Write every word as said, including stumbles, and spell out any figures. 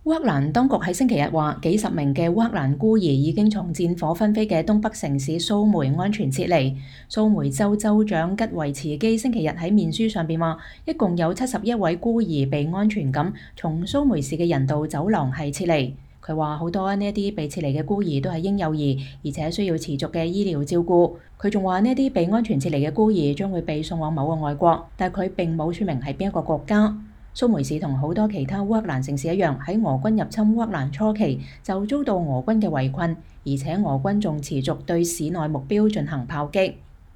烏克蘭當局喺星期日話，幾十名嘅烏克蘭孤兒已經從戰火紛飛嘅東北城市蘇梅安全撤離。蘇梅州州長吉維茨基星期日喺面書上邊話，一共有七十一位孤兒被安全咁從蘇梅市嘅人道走廊係撤離。佢話好多呢一啲被撤離嘅孤兒都係嬰幼兒，而且需要持續嘅醫療照顧。佢仲話呢一啲被安全撤離嘅孤兒將會被送往某個外國，但佢並冇說明係邊一個國家。蘇梅市同好多其他烏克蘭城市一樣，喺俄軍入侵烏克蘭初期就遭到俄軍嘅圍困，而且俄軍仲持續對市內目標進行炮擊。